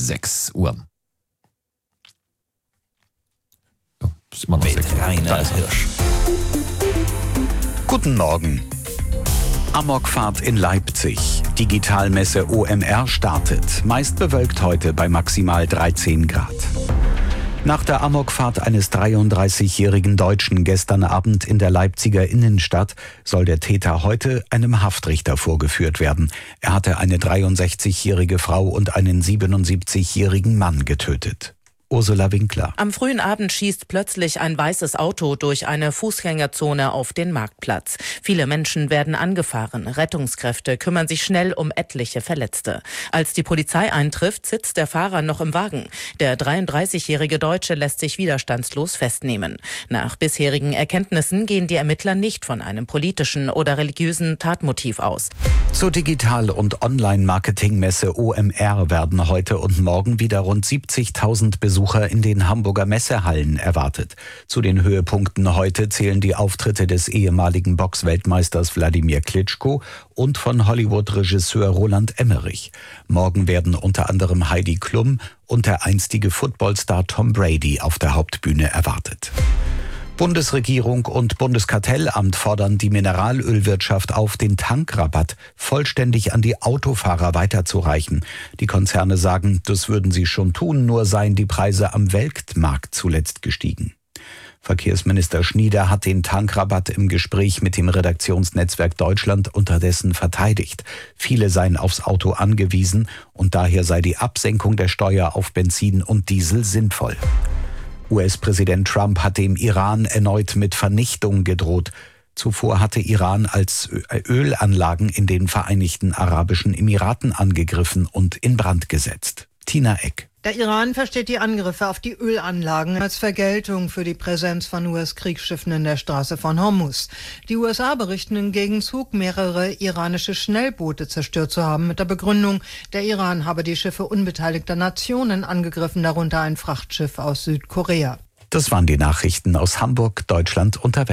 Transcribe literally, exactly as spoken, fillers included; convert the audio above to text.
sechs Uhr. Oh, ist immer noch Mit sechs Uhr. Rainer Hirsch. Guten Morgen. Amokfahrt in Leipzig. Digitalmesse O M R startet. Meist bewölkt heute bei maximal dreizehn Grad. Nach der Amokfahrt eines dreiunddreißigjährigen Deutschen gestern Abend in der Leipziger Innenstadt soll der Täter heute einem Haftrichter vorgeführt werden. Er hatte eine dreiundsechzigjährige Frau und einen siebenundsiebzigjährigen Mann getötet. Ursula Winkler. Am frühen Abend schießt plötzlich ein weißes Auto durch eine Fußgängerzone auf den Marktplatz. Viele Menschen werden angefahren. Rettungskräfte kümmern sich schnell um etliche Verletzte. Als die Polizei eintrifft, sitzt der Fahrer noch im Wagen. Der dreiunddreißigjährige Deutsche lässt sich widerstandslos festnehmen. Nach bisherigen Erkenntnissen gehen die Ermittler nicht von einem politischen oder religiösen Tatmotiv aus. Zur Digital- und Online-Marketing-Messe O M R werden heute und morgen wieder rund siebzigtausend Besucher in den Hamburger Messehallen erwartet. Zu den Höhepunkten heute zählen die Auftritte des ehemaligen Boxweltmeisters Wladimir Klitschko und von Hollywood-Regisseur Roland Emmerich. Morgen werden unter anderem Heidi Klum und der einstige Footballstar Tom Brady auf der Hauptbühne erwartet. Bundesregierung und Bundeskartellamt fordern die Mineralölwirtschaft auf, den Tankrabatt vollständig an die Autofahrer weiterzureichen. Die Konzerne sagen, das würden sie schon tun, nur seien die Preise am Weltmarkt zuletzt gestiegen. Verkehrsminister Schnieder hat den Tankrabatt im Gespräch mit dem Redaktionsnetzwerk Deutschland unterdessen verteidigt. Viele seien aufs Auto angewiesen und daher sei die Absenkung der Steuer auf Benzin und Diesel sinnvoll. U S-Präsident Trump hat dem Iran erneut mit Vernichtung gedroht. Zuvor hatte Iran als Ölanlagen in den Vereinigten Arabischen Emiraten angegriffen und in Brand gesetzt. Tina Eck. Der Iran versteht die Angriffe auf die Ölanlagen als Vergeltung für die Präsenz von U S-Kriegsschiffen in der Straße von Hormuz. Die U S A berichten im Gegenzug, mehrere iranische Schnellboote zerstört zu haben, mit der Begründung, der Iran habe die Schiffe unbeteiligter Nationen angegriffen, darunter ein Frachtschiff aus Südkorea. Das waren die Nachrichten aus Hamburg, Deutschland und der Welt.